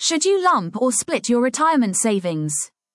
Should you lump or split your retirement savings?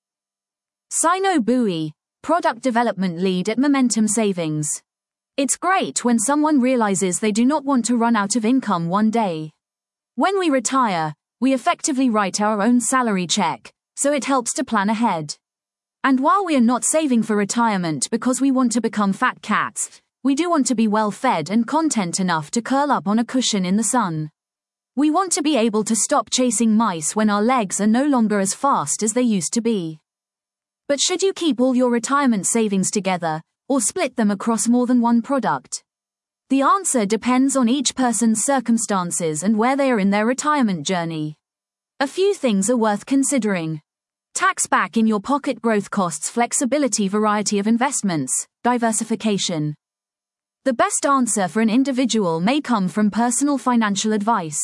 Sino Bui, Product Development Lead at Momentum Savings. It's great when someone realizes they do not want to run out of income one day. When we retire, we effectively write our own salary check, so it helps to plan ahead. And while we are not saving for retirement because we want to become fat cats, we do want to be well fed and content enough to curl up on a cushion in the sun. We want to be able to stop chasing mice when our legs are no longer as fast as they used to be. But should you keep all your retirement savings together, or split them across more than one product? The answer depends on each person's circumstances and where they are in their retirement journey. A few things are worth considering. Tax back in your pocket, growth costs, flexibility, variety of investments, diversification. The best answer for an individual may come from personal financial advice.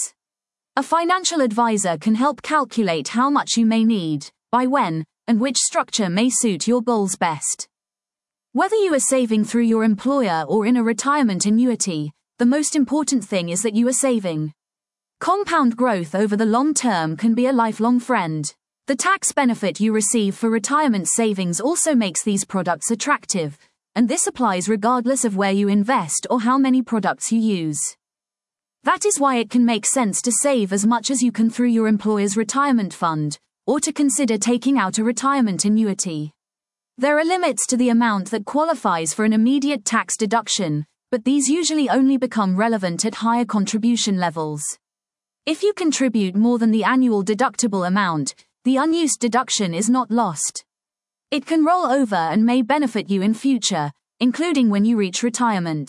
A financial advisor can help calculate how much you may need, by when, and which structure may suit your goals best. Whether you are saving through your employer or in a retirement annuity, the most important thing is that you are saving. Compound growth over the long term can be a lifelong friend. The tax benefit you receive for retirement savings also makes these products attractive, and this applies regardless of where you invest or how many products you use. That is why it can make sense to save as much as you can through your employer's retirement fund, or to consider taking out a retirement annuity. There are limits to the amount that qualifies for an immediate tax deduction, but these usually only become relevant at higher contribution levels. If you contribute more than the annual deductible amount, the unused deduction is not lost. It can roll over and may benefit you in future, including when you reach retirement.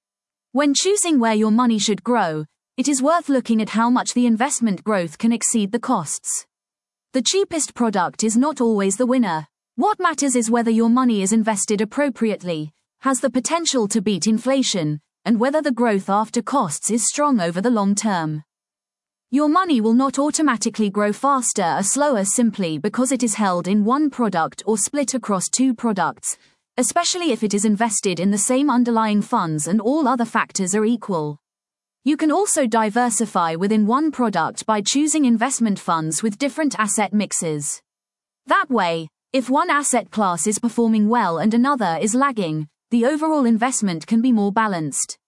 When choosing where your money should grow, it is worth looking at how much the investment growth can exceed the costs. The cheapest product is not always the winner. What matters is whether your money is invested appropriately, has the potential to beat inflation, and whether the growth after costs is strong over the long term. Your money will not automatically grow faster or slower simply because it is held in one product or split across two products, especially if it is invested in the same underlying funds and all other factors are equal. You can also diversify within one product by choosing investment funds with different asset mixes. That way, if one asset class is performing well and another is lagging, the overall investment can be more balanced.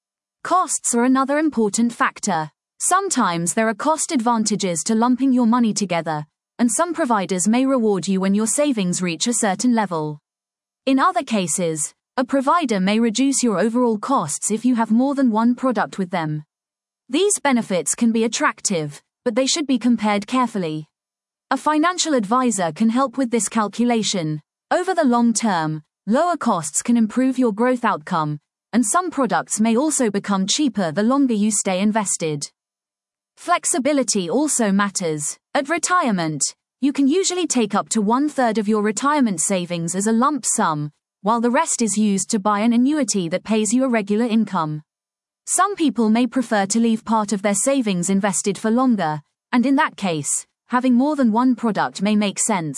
Costs are another important factor. Sometimes there are cost advantages to lumping your money together, and some providers may reward you when your savings reach a certain level. In other cases, a provider may reduce your overall costs if you have more than one product with them. These benefits can be attractive, but they should be compared carefully. A financial advisor can help with this calculation. Over the long term, lower costs can improve your growth outcome, and some products may also become cheaper the longer you stay invested. Flexibility also matters. At retirement, you can usually take up to 1/3 of your retirement savings as a lump sum, while the rest is used to buy an annuity that pays you a regular income. Some people may prefer to leave part of their savings invested for longer, and in that case, having more than one product may make sense.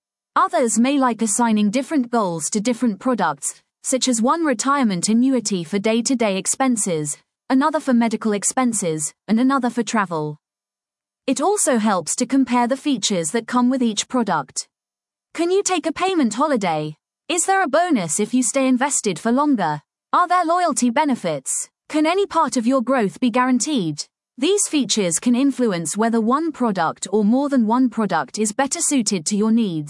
Others may like assigning different goals to different products, such as one retirement annuity for day-to-day expenses, another for medical expenses, and another for travel. It also helps to compare the features that come with each product. Can you take a payment holiday? Is there a bonus if you stay invested for longer? Are there loyalty benefits? Can any part of your growth be guaranteed? These features can influence whether one product or more than one product is better suited to your needs.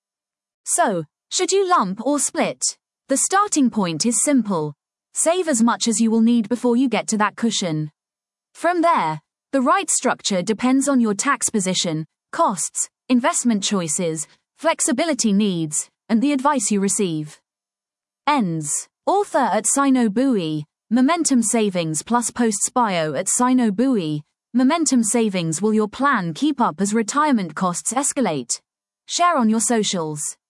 So, should you lump or split? The starting point is simple. Save as much as you will need before you get to that cushion. From there, the right structure depends on your tax position, costs, investment choices, flexibility needs, and the advice you receive. Ends. Author at Sino Bui, Momentum Savings plus posts bio at Sino Bui. Momentum Savings. Will your plan keep up as retirement costs escalate? Share on your socials.